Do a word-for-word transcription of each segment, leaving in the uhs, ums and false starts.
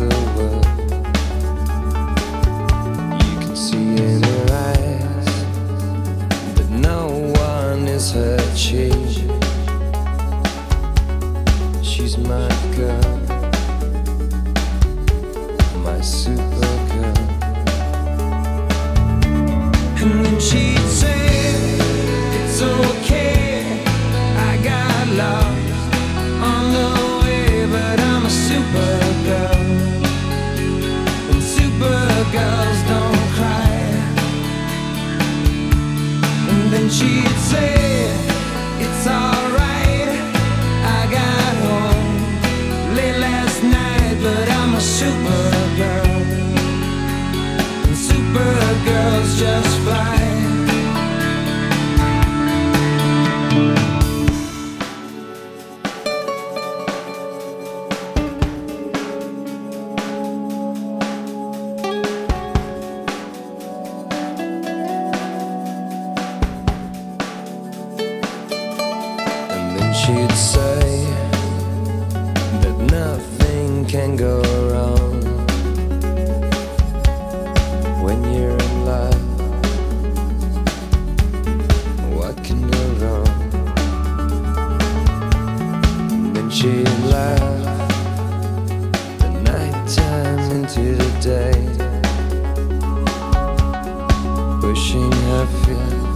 the world. You can see in her eyes that no one is her chief. She's my girl, my super girl. And then she'd say, it's okay, I got lost on the way, but I'm a super girl, and super girls don't cry. And then she'd say, it's alright, I got home late last night, but I'm a super girl, and super girls just fly. She'd say that nothing can go wrong when you're in love. What can go wrong? And then she'd laugh the night time into the day, pushing her feet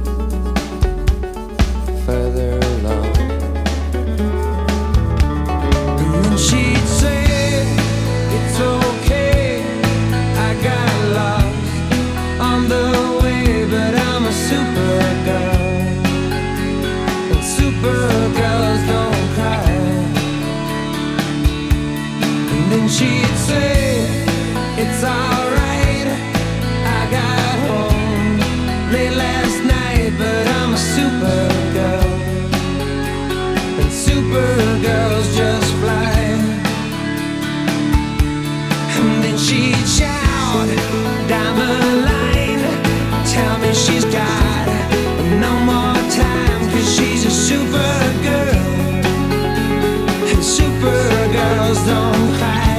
further along. She'd say, it's okay, I got lost on the way, but I'm a super girl, and super girls don't cry. And then she'd say, it's alright, I got home late last night, but I'm a super girl, and super girls just fly. She'd shout down the line, tell me she's got no more time, 'cause she's a super girl, and super girls don't cry.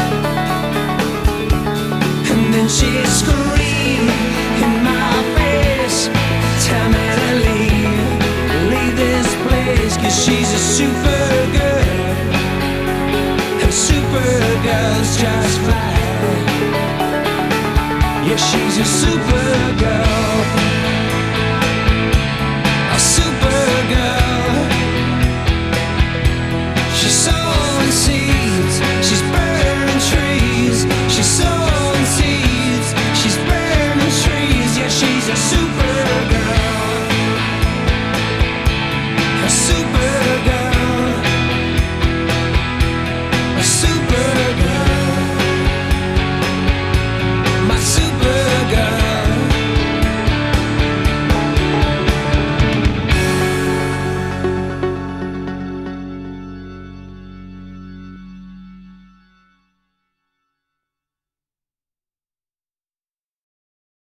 And then she'd scream in my face, tell me to leave, leave this place, 'cause she's a super girl, and super girls just fly. Yeah, she's a super girl, a super girl. She's so unseen.